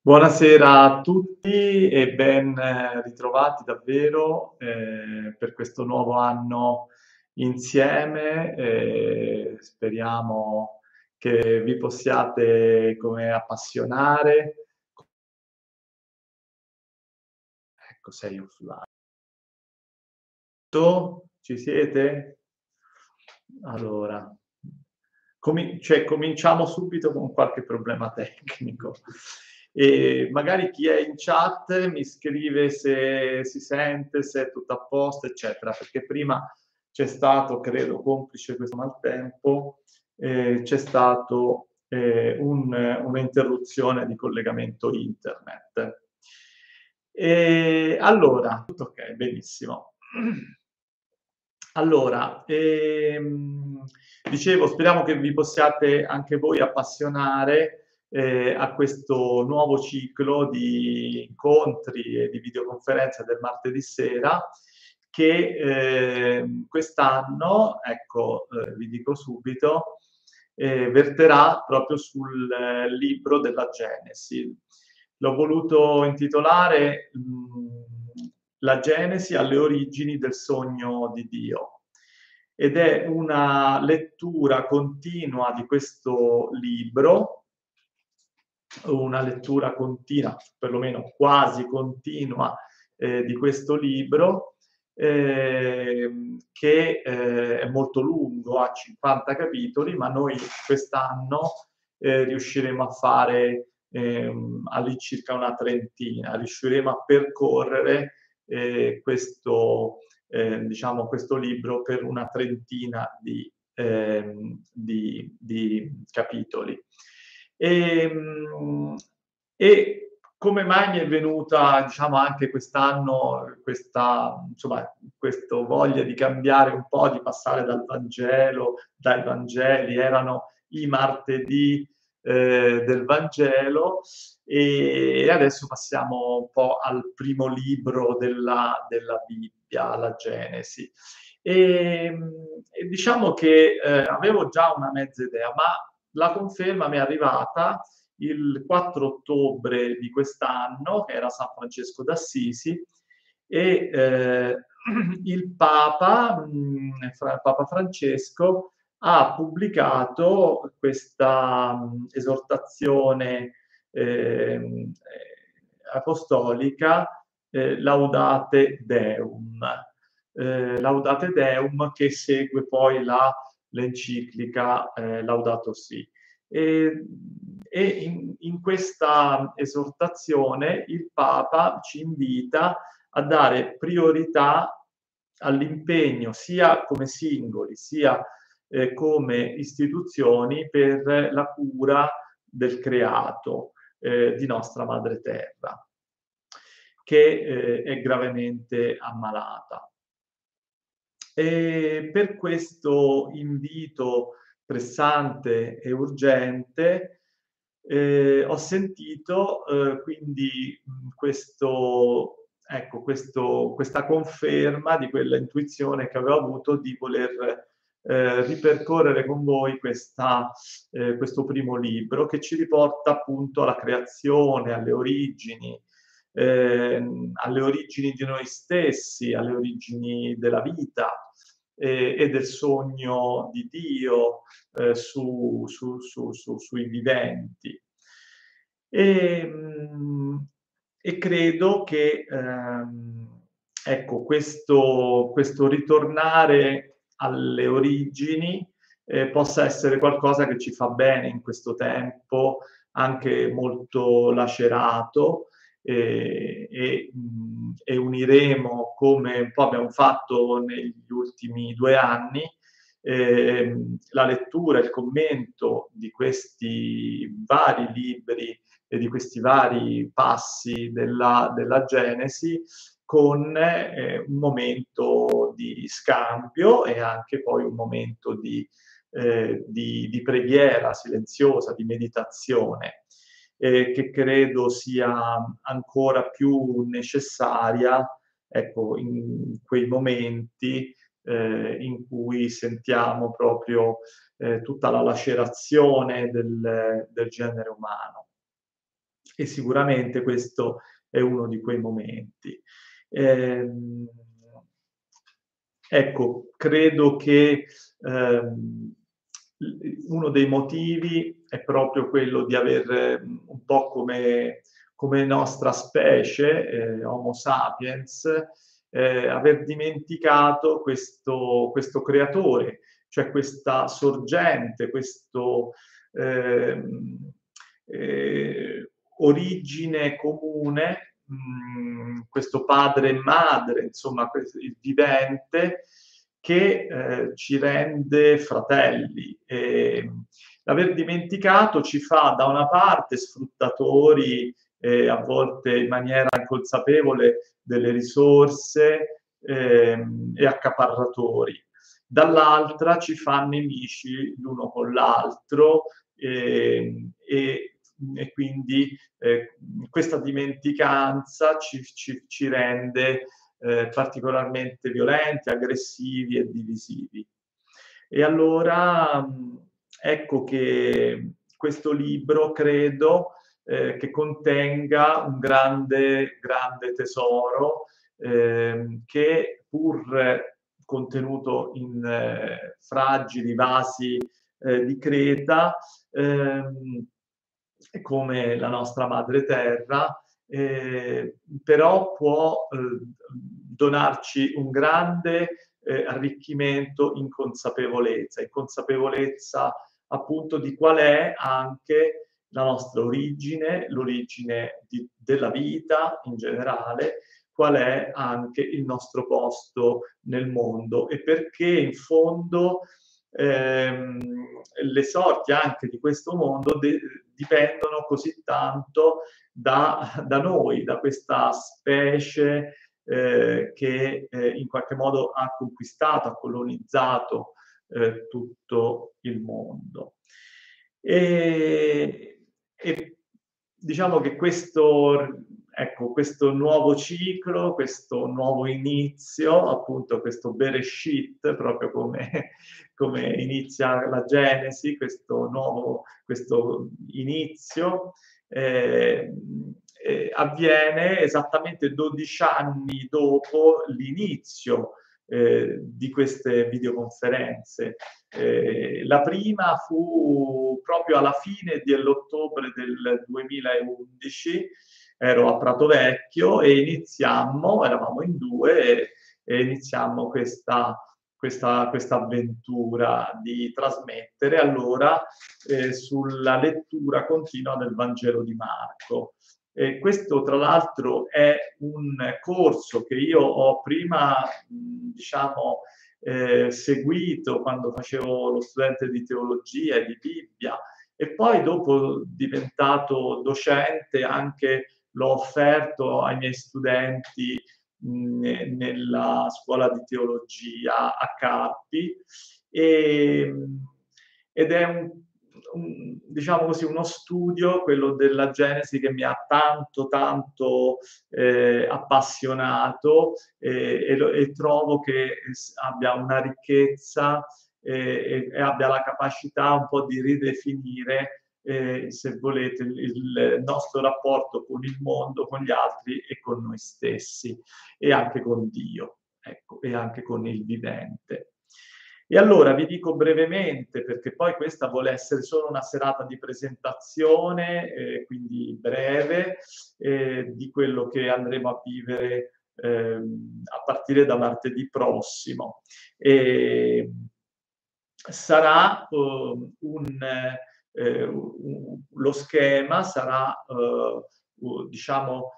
Buonasera a tutti e ben ritrovati davvero per questo nuovo anno insieme. Speriamo che vi possiate come appassionare. Ecco, sei offline. Ci siete? Allora, cominciamo subito con qualche problema tecnico. E magari chi è in chat mi scrive se si sente, se è tutto a posto, eccetera, perché prima c'è stato, credo, complice questo maltempo, c'è stato un'interruzione di collegamento internet. E allora, tutto ok, benissimo. Allora, dicevo, speriamo che vi possiate anche voi appassionare a questo nuovo ciclo di incontri e di videoconferenze del martedì sera che quest'anno, ecco, vi dico subito, verterà proprio sul libro della Genesi. L'ho voluto intitolare La Genesi alle origini del sogno di Dio ed è una lettura continua di questo libro, una lettura continua, perlomeno quasi continua, di questo libro, che è molto lungo, ha 50 capitoli, ma noi quest'anno riusciremo a fare all'incirca una trentina, riusciremo a percorrere diciamo, questo libro per una trentina di capitoli. E come mai mi è venuta, diciamo, anche quest'anno questa, insomma, questo voglia di cambiare un po', di passare dal Vangelo, dai Vangeli, erano i martedì del Vangelo e adesso passiamo un po' al primo libro della Bibbia, la Genesi. E diciamo che avevo già una mezza idea, ma la conferma mi è arrivata il 4 ottobre di quest'anno, che era San Francesco d'Assisi, e il Papa, Papa Francesco, ha pubblicato questa esortazione apostolica, Laudate Deum. Laudate Deum, che segue poi l'enciclica Laudato Si. E in questa esortazione il Papa ci invita a dare priorità all'impegno sia come singoli sia come istituzioni per la cura del creato di nostra madre terra, che è gravemente ammalata. E per questo invito pressante e urgente ho sentito quindi questa conferma di quella intuizione che avevo avuto di voler ripercorrere con voi questo primo libro che ci riporta appunto alla creazione, alle origini di noi stessi, alle origini della vita e del sogno di Dio sui viventi. E credo che ecco, questo ritornare alle origini possa essere qualcosa che ci fa bene in questo tempo, anche molto lacerato, e uniremo, come un po' abbiamo fatto negli ultimi 2 anni, la lettura, il commento di questi vari libri e di questi vari passi della Genesi con un momento di scambio e anche poi un momento di preghiera silenziosa, di meditazione, che credo sia ancora più necessaria, ecco, in quei momenti in cui sentiamo proprio tutta la lacerazione del genere umano. e sicuramente questo è uno di quei momenti. Ehm, ecco, credo che uno dei motivi è proprio quello di aver, un po' come nostra specie, Homo sapiens, aver dimenticato questo creatore, cioè questa sorgente, questo ehm, origine comune, questo padre e madre, insomma, il vivente, che ci rende fratelli. L'aver dimenticato ci fa da una parte sfruttatori, a volte in maniera inconsapevole, delle risorse e accaparratori. Dall'altra ci fa nemici l'uno con l'altro e quindi questa dimenticanza ci rende particolarmente violenti, aggressivi e divisivi. E allora ecco che questo libro credo che contenga un grande, grande tesoro che pur contenuto in fragili vasi di creta, come la nostra madre terra, però può donarci un grande arricchimento in consapevolezza appunto di qual è anche la nostra origine, l'origine della vita in generale, qual è anche il nostro posto nel mondo e perché in fondo ehm, le sorti anche di questo mondo dipendono così tanto da noi, da questa specie che in qualche modo ha conquistato, ha colonizzato tutto il mondo. E diciamo che ecco, questo nuovo ciclo, questo nuovo inizio, appunto questo Bereshit, proprio come inizia la Genesi, questo inizio, avviene esattamente 12 anni dopo l'inizio di queste videoconferenze. La prima fu proprio alla fine dell'ottobre del 2011, ero a Prato Vecchio e eravamo in due, e iniziammo questa avventura di trasmettere allora sulla lettura continua del Vangelo di Marco. Questo tra l'altro è un corso che io ho prima, diciamo, seguito quando facevo lo studente di teologia e di Bibbia e poi dopo diventato docente anche l'ho offerto ai miei studenti nella scuola di teologia a Carpi e, ed è diciamo così, uno studio, quello della Genesi, che mi ha tanto appassionato e trovo che abbia una ricchezza e abbia la capacità un po' di ridefinire, se volete, il nostro rapporto con il mondo, con gli altri e con noi stessi e anche con Dio, ecco, e anche con il vivente. E allora vi dico brevemente, perché poi questa vuole essere solo una serata di presentazione, quindi breve, di quello che andremo a vivere a partire da martedì prossimo. Sarà lo schema sarà diciamo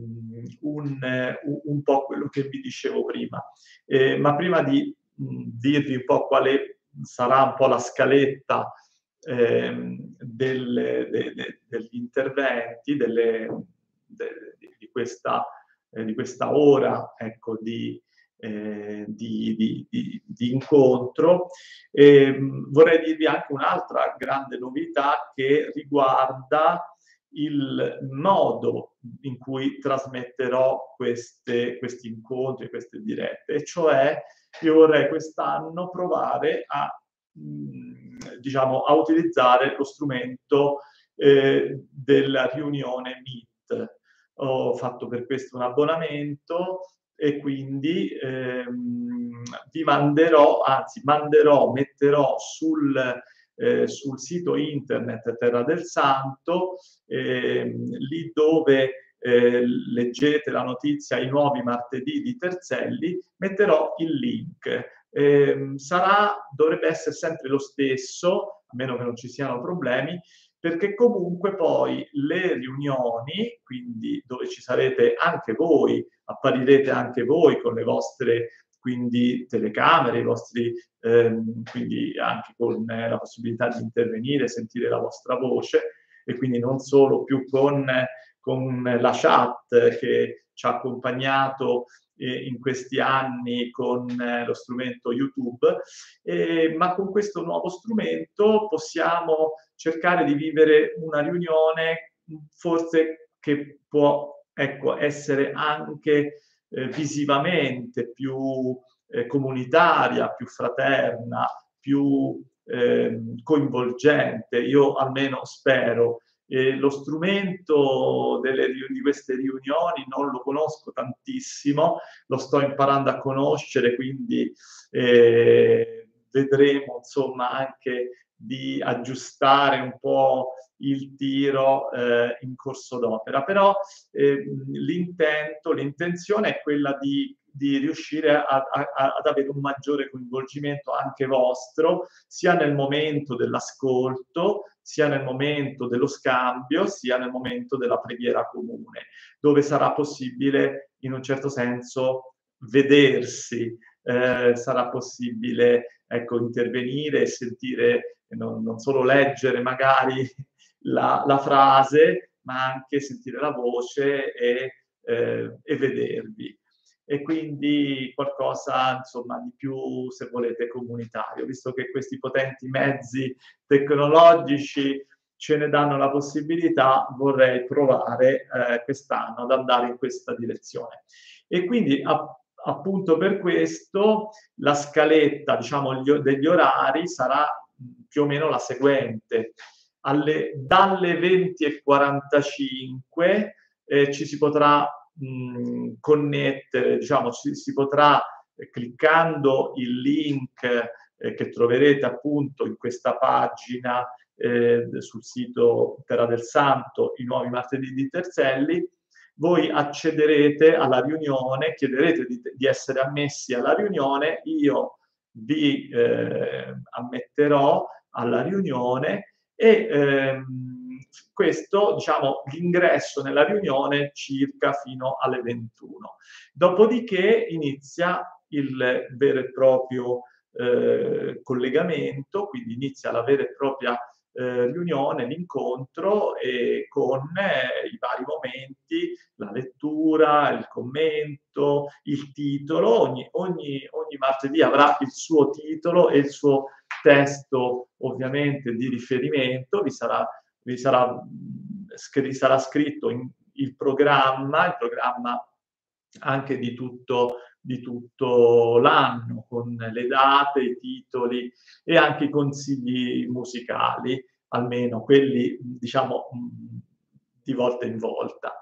un po' quello che vi dicevo prima. Ma prima di dirvi un po' quale sarà un po' la scaletta degli interventi, di questa ora, ecco, di incontro. Vorrei dirvi anche un'altra grande novità che riguarda il modo in cui trasmetterò questi incontri, queste dirette, e cioè io vorrei quest'anno provare diciamo, a utilizzare lo strumento della riunione Meet. Ho fatto per questo un abbonamento e quindi vi manderò, anzi metterò sul sito internet Terra del Santo, lì dove leggete la notizia I nuovi martedì di Terzelli, metterò il link. Dovrebbe essere sempre lo stesso, a meno che non ci siano problemi, perché comunque poi le riunioni, quindi dove ci sarete anche voi, apparirete anche voi con le vostre quindi telecamere, i vostri, quindi anche con la possibilità di intervenire, sentire la vostra voce, e quindi non solo più con la chat che ci ha accompagnato in questi anni con lo strumento YouTube, ma con questo nuovo strumento possiamo cercare di vivere una riunione forse che può, ecco, essere anche visivamente più comunitaria, più fraterna, più coinvolgente. Io almeno spero. Lo strumento di queste riunioni non lo conosco tantissimo, lo sto imparando a conoscere, quindi vedremo insomma anche di aggiustare un po' il tiro in corso d'opera. Però l'intenzione è quella di riuscire ad avere un maggiore coinvolgimento anche vostro, sia nel momento dell'ascolto, sia nel momento dello scambio, sia nel momento della preghiera comune, dove sarà possibile in un certo senso vedersi, sarà possibile, ecco, intervenire e sentire, non solo leggere magari la frase, ma anche sentire la voce e vedervi. E quindi qualcosa, insomma, di più, se volete, comunitario, visto che questi potenti mezzi tecnologici ce ne danno la possibilità, vorrei provare quest'anno ad andare in questa direzione. E quindi appunto per questo la scaletta, diciamo, degli orari sarà più o meno la seguente. Dalle 20:45 ci si potrà connettere, diciamo, si potrà, cliccando il link che troverete appunto in questa pagina sul sito Terra del Santo, I nuovi martedì di Terzelli, voi accederete alla riunione, chiederete di essere ammessi alla riunione, io vi ammetterò alla riunione e questo, diciamo, l'ingresso nella riunione circa fino alle 21. Dopodiché inizia il vero e proprio collegamento, quindi inizia la vera e propria riunione, l'incontro, con i vari momenti, la lettura, il commento, il titolo. Ogni martedì avrà il suo titolo e il suo testo, ovviamente, di riferimento. Sarà scritto il programma anche di tutto l'anno, con le date, i titoli e anche i consigli musicali, almeno quelli, diciamo, di volta in volta.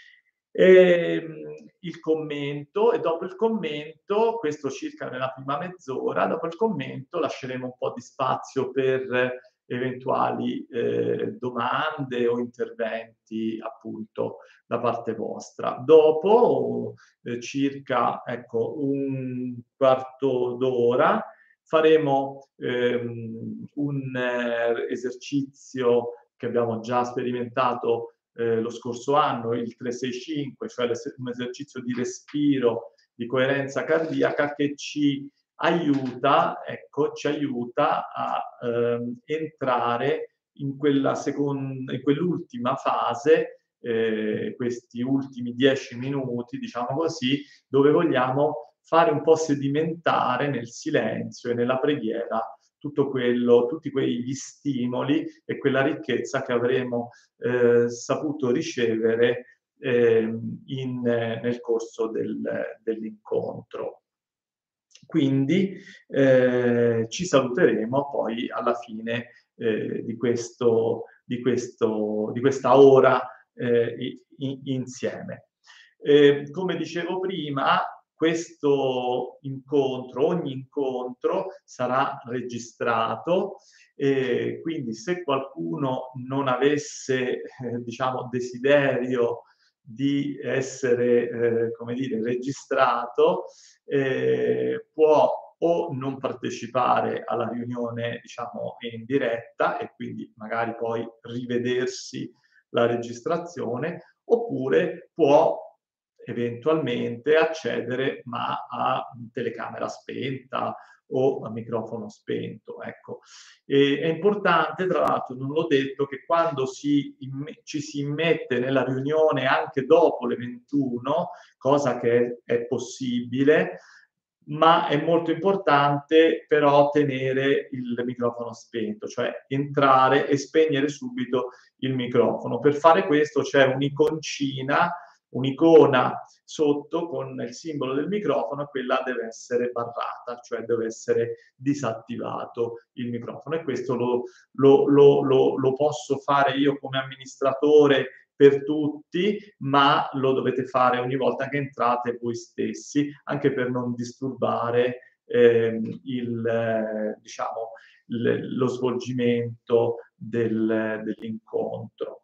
Il commento, e dopo il commento, questo circa nella prima mezz'ora, dopo il commento lasceremo un po' di spazio per eventuali domande o interventi, appunto, da parte vostra. Dopo circa, ecco, un quarto d'ora faremo un esercizio che abbiamo già sperimentato lo scorso anno, il 365, cioè un esercizio di respiro, di coerenza cardiaca, che ci aiuta, ecco, a entrare in quell'ultima fase, questi ultimi 10 minuti, diciamo così, dove vogliamo fare un po' sedimentare nel silenzio e nella preghiera tutti quegli stimoli e quella ricchezza che avremo saputo ricevere nel corso dell'incontro. Quindi ci saluteremo poi alla fine di questo di questa ora insieme. Come dicevo prima, questo incontro, ogni incontro sarà registrato, quindi se qualcuno non avesse, diciamo, desiderio di essere, come dire, registrato, può o non partecipare alla riunione, diciamo, in diretta e quindi magari poi rivedersi la registrazione, oppure può eventualmente accedere ma a telecamera spenta o a microfono spento, ecco. È importante, tra l'altro, non l'ho detto, che quando ci si immette nella riunione anche dopo le 21, cosa che è possibile, ma è molto importante però tenere il microfono spento, cioè entrare e spegnere subito il microfono. Per fare questo c'è un'iconcina, un'icona sotto con il simbolo del microfono, e quella deve essere barrata, cioè deve essere disattivato il microfono, e questo lo posso fare io come amministratore per tutti, ma lo dovete fare ogni volta che entrate voi stessi, anche per non disturbare diciamo, lo svolgimento dell'incontro.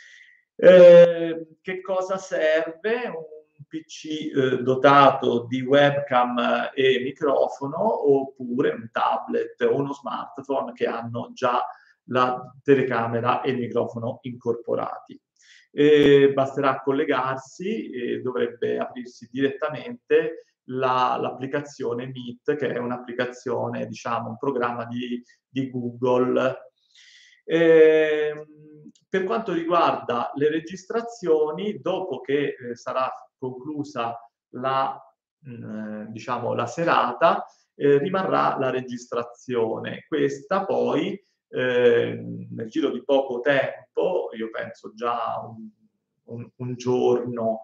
Che cosa serve? Un PC dotato di webcam e microfono, oppure un tablet o uno smartphone che hanno già la telecamera e il microfono incorporati. Basterà collegarsi e dovrebbe aprirsi direttamente l'applicazione Meet, che è un'applicazione, diciamo, un programma di Google. Per quanto riguarda le registrazioni, dopo che sarà conclusa diciamo, la serata, rimarrà la registrazione. Questa poi nel giro di poco tempo, io penso già un giorno,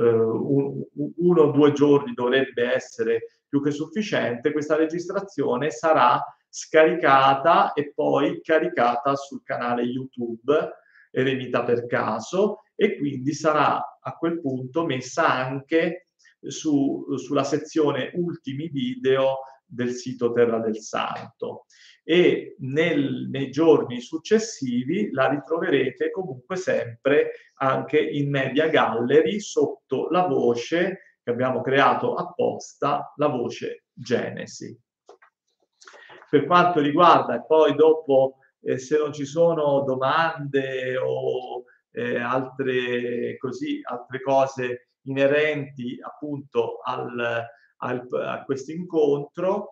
1 o 2 giorni dovrebbe essere più che sufficiente, questa registrazione sarà scaricata e poi caricata sul canale YouTube Eremita per caso, e quindi sarà a quel punto messa anche sulla sezione ultimi video del sito Terra del Santo, e nei giorni successivi la ritroverete comunque sempre anche in Media Gallery sotto la voce che abbiamo creato apposta, la voce Genesi. Per quanto riguarda, e poi dopo se non ci sono domande o altre cose inerenti appunto a questo incontro,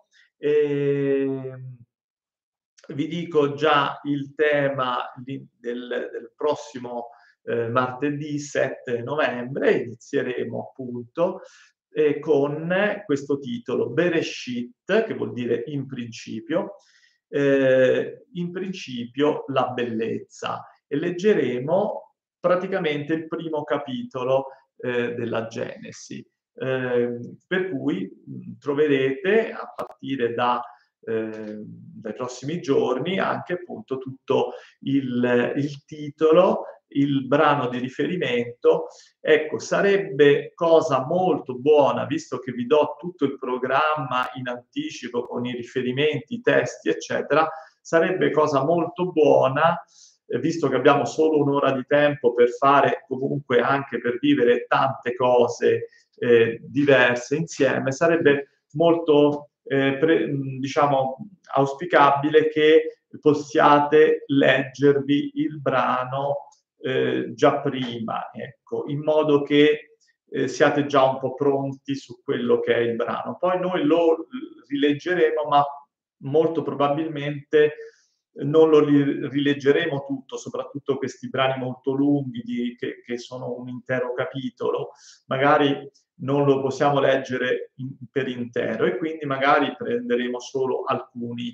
vi dico già il tema del prossimo martedì 7 novembre. Inizieremo appunto con questo titolo, Bereshit, che vuol dire in principio la bellezza, e leggeremo praticamente il primo capitolo della Genesi. Per cui troverete a partire dai prossimi giorni anche appunto tutto il titolo, il brano di riferimento. Ecco, sarebbe cosa molto buona, visto che vi do tutto il programma in anticipo con i riferimenti, i testi, eccetera, sarebbe cosa molto buona, visto che abbiamo solo un'ora di tempo per fare, comunque anche per vivere tante cose diverse insieme, sarebbe molto diciamo auspicabile che possiate leggervi il brano già prima, ecco, in modo che siate già un po' pronti su quello che è il brano. Poi noi lo rileggeremo, ma molto probabilmente non lo rileggeremo tutto, soprattutto questi brani molto lunghi che sono un intero capitolo, magari non lo possiamo leggere per intero, e quindi magari prenderemo solo alcuni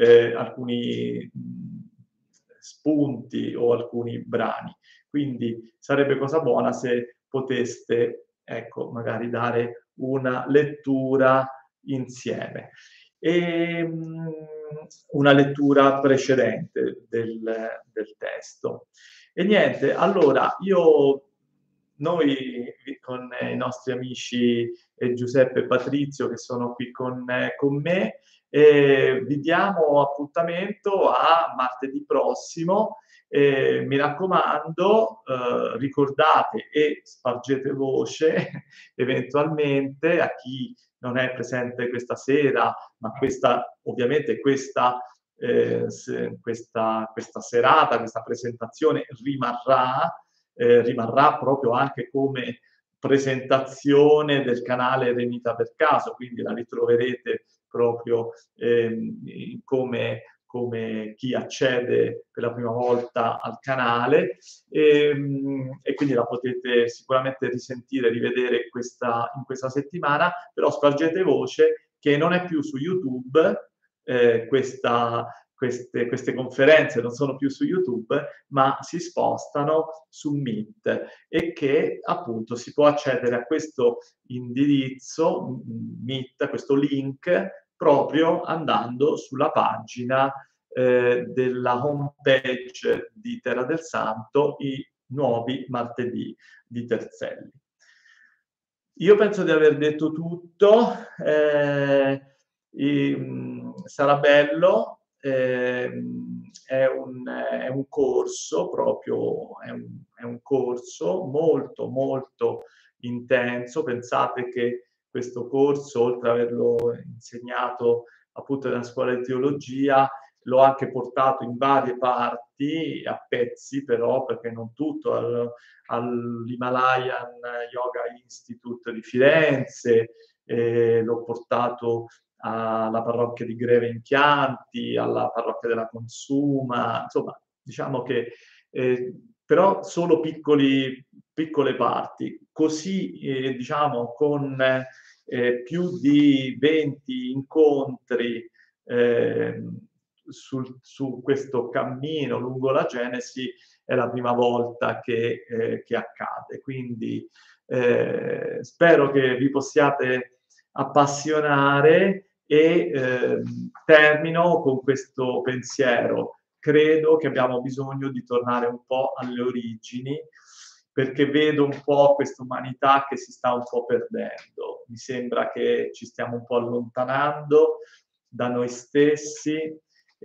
spunti o alcuni brani. Quindi sarebbe cosa buona se poteste, ecco, magari dare una lettura insieme. una lettura precedente del testo. E niente, allora noi con i nostri amici Giuseppe e Patrizio che sono qui con me, vi diamo appuntamento a martedì prossimo. Mi raccomando, ricordate e spargete voce eventualmente a chi non è presente questa sera, ma ovviamente questa serata, questa presentazione rimarrà proprio anche come presentazione del canale Remita per caso, quindi la ritroverete proprio come chi accede per la prima volta al canale e quindi la potete sicuramente risentire, rivedere in questa settimana, però spargete voce che non è più su YouTube, queste conferenze non sono più su YouTube, ma si spostano su Meet e che appunto si può accedere a questo indirizzo Meet, a questo link, proprio andando sulla pagina della home page di Terra del Santo, i nuovi martedì di Terzelli. Io penso di aver detto tutto, sarà bello, è un corso proprio, è un corso molto molto intenso. Pensate che questo corso, oltre ad averlo insegnato appunto nella scuola di teologia, l'ho anche portato in varie parti, a pezzi però, perché non tutto, all'Himalayan Yoga Institute di Firenze, l'ho portato alla parrocchia di Greve in Chianti, alla parrocchia della Consuma, insomma, diciamo che però solo piccole parti. Così, diciamo, con più di 20 incontri su questo cammino lungo la Genesi, è la prima volta che accade. Quindi spero che vi possiate appassionare e termino con questo pensiero. Credo che abbiamo bisogno di tornare un po' alle origini, perché vedo un po' questa umanità che si sta un po' perdendo. Mi sembra che ci stiamo un po' allontanando da noi stessi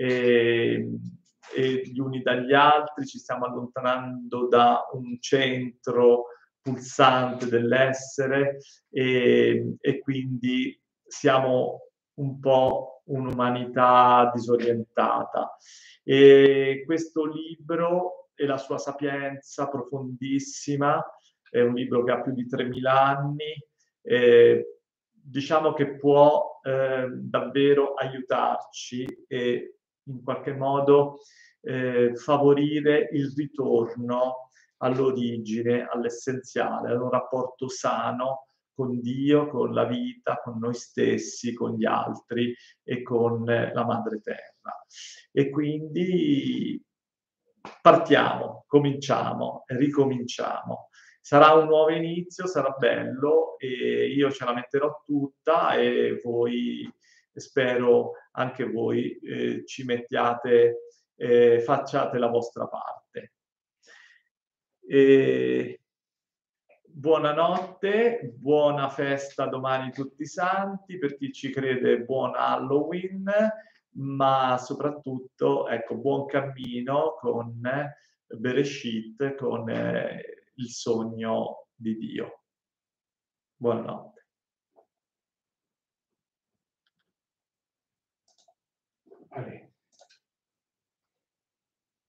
e gli uni dagli altri, ci stiamo allontanando da un centro pulsante dell'essere e quindi siamo un po' un'umanità disorientata. E questo libro e la sua sapienza profondissima, è un libro che ha più di 3000 anni, diciamo che può davvero aiutarci e in qualche modo favorire il ritorno all'origine, all'essenziale, ad un rapporto sano con Dio, con la vita, con noi stessi, con gli altri e con la madre terra. E quindi partiamo, cominciamo, ricominciamo. Sarà un nuovo inizio, sarà bello e io ce la metterò tutta e voi, spero anche voi, ci mettiate, facciate la vostra parte. Buonanotte, buona festa domani tutti i santi, per chi ci crede buon Halloween, ma soprattutto ecco, buon cammino con Bereshit, con il sogno di Dio. Buonanotte. Allez.